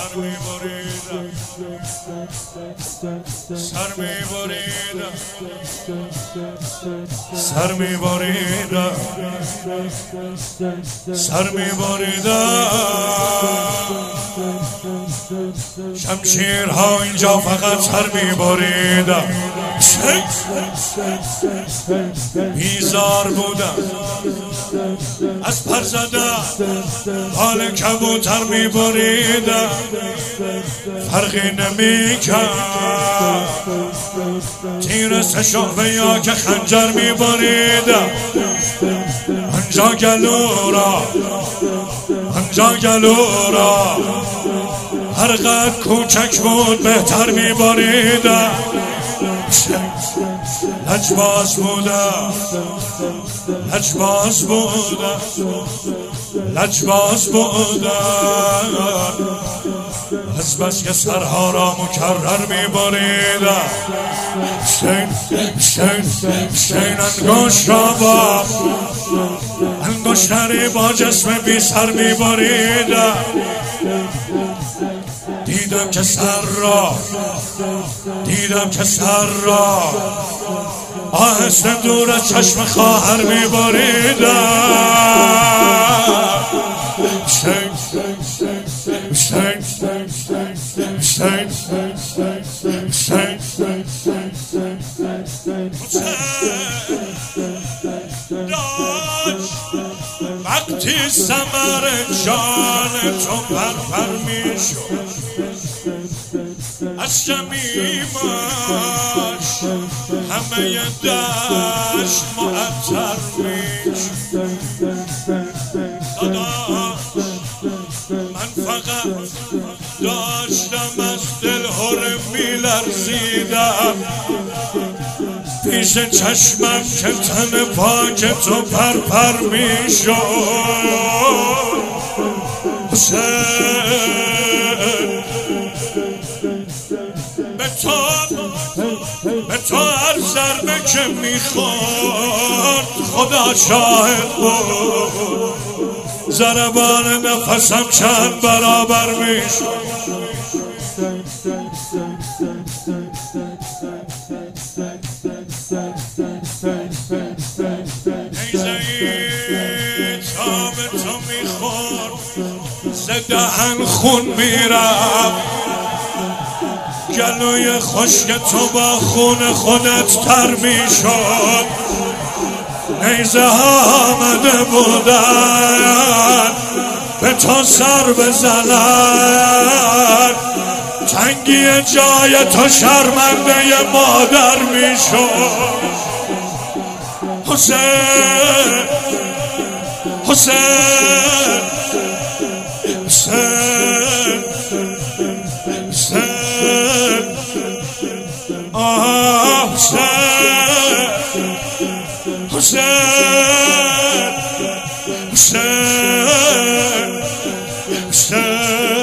سر میبریدم سر میبریدم سر میبریدم سر میبریدم شمشیرها اینجا فقط سر میبریدم بیزار بودم از پر زدم حال کبوتر میبریدم فرقی نمیکرد تیر سه شعبه یا که خنجر میبریدم آنجا گلو را آنجا گلو را هر قد کوچک بود بهتر میبریدم لجباز بودم لجباز بودم لجباز بودم از بس که سرها را مکرر میبریدم شین انگشت را با انگشتری با جسم بی سر میبریدم دیدم که سر را دیدم که سر را آهسته دور از چشم خواهر میبریدم وقتی ثمر جان تو پرپر میشد از شمیمش همه دشت معطر میشد من فقط داشتم از دل هره میلرزیدم پیش چشمم که تن پاک تو پرپر میشد حسین به تو هر ضربه که میخورد خدا شاهد بود ضربان نفسم چند برابر میشد نیزه ای تا به تو میخورد ز دهن خون میرفت گلوی خشک تو با خون خودت تر میشد نیزه ها آمده بودن به تو سر بزنن تنگی جای تو شرمنده مادر میشد حسین حسین حسین حسین آه حسین حسین حسین حسین